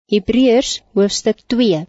Hebreërs hoofstuk 2.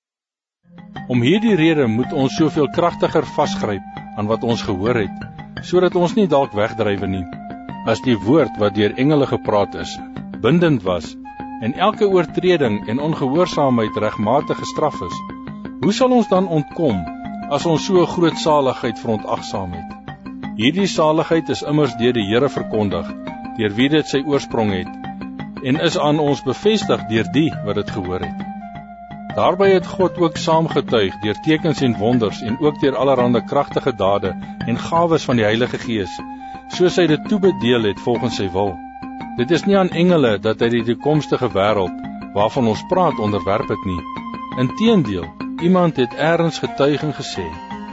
Om hierdie rede moet ons soveel kragtiger vasgryp aan wat ons gehoor het, sodat ons nie dalk wegdrywe nie. As die woord wat deur engele gepraat is, bindend was, en elke oortreding en ongehoorsaamheid regmatig gestraf is, hoe sal ons dan ontkom, as ons so 'n groot saligheid verontagsaam het? Hierdie saligheid is immers deur die Here verkondig, deur wie dit sy oorsprong het, en is aan ons bevestig deur die wat dit gehoor het. Daarby het God ook saamgetuig deur tekens en wonders en ook deur allerhande kragtige dade en gawes van die Heilige Gees, soos hy dit toebedeel het volgens sy wil. Dit is nie aan engele dat hy die toekomstige wêreld, waarvan ons praat, onderwerp het nie. Inteendeel, iemand het ergens getuig en gesê: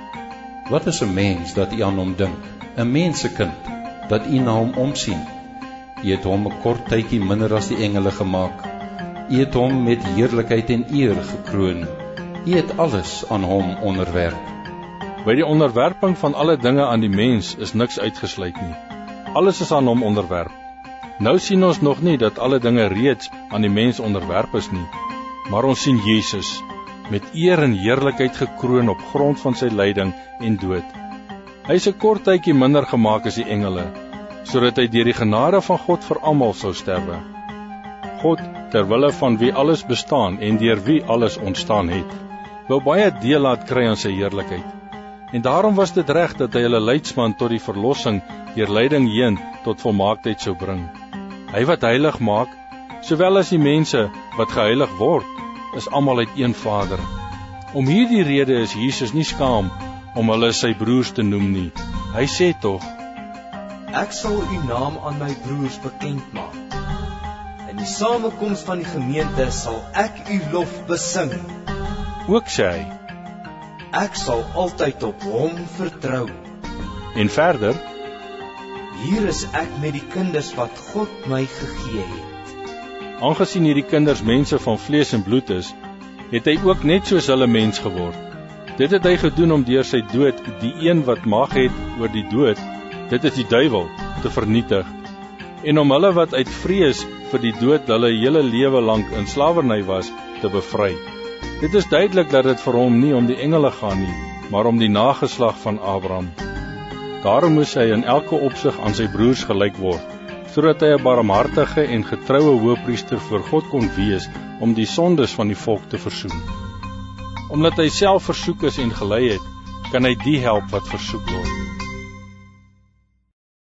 Wat is 'n mens dat u aan hom dink? 'n mensekind dat u na hom omsien? U het hom 'n kort tydjie minder as die engele gemaak. U het hom met heerlikheid en eer gekroon. U het alles aan hom onderwerp. By die onderwerping van alle dinge aan die mens is niks uitgesluit nie. Alles is aan hom onderwerp. Nou sien ons nog nie dat alle dinge reeds aan die mens onderwerp is nie, maar ons sien Jesus met eer en heerlikheid gekroon op grond van sy lyding en dood. Hy is 'n kort tydjie minder gemaak as die engele, sodat hy deur die genade van God vir almal sou sterwe. God, ter wille van wie alles bestaan en deur wie alles ontstaan het, wou baie deel laat kry aan sy heerlikheid. En daarom was dit reg dat hy hulle leidsman tot die verlossing deur lyding heen tot volmaaktheid sou bring. Hy wat heilig maak, sowel as die mense wat geheilig word, is almal uit een Vader. Om hierdie rede is Jesus nie skaam om hulle sy broers te noem nie. Hy sê tog: Ek sal u naam aan my broers bekend maak. In die samekoms van die gemeente sal ek u lof besing. Ook sê hy: Ek sal altyd op hom vertrou. En verder: Hier is ek met die kinders wat God my gegee het. Aangesien hierdie kinders mense van vlees en bloed is, het hy ook net soos hulle mens geword. Dit het hy gedoen om deur sy dood die een wat mag het oor die dood, dit is die duiwel, te vernietig, en om hulle wat uit vrees vir die dood hulle hele lewe lank in slawerny was, te bevry. Dit is duidelik dat dit vir hom nie om die engele gaan nie, maar om die nageslag van Abraham. Daarom moes hy in elke opsig aan sy broers gelyk word, sodat hy 'n barmhartige en getroue hoëpriester voor God kon wees om die sondes van die volk te versoen. Omdat hy self versoek is en gelei het, kan hy die help wat versoek word.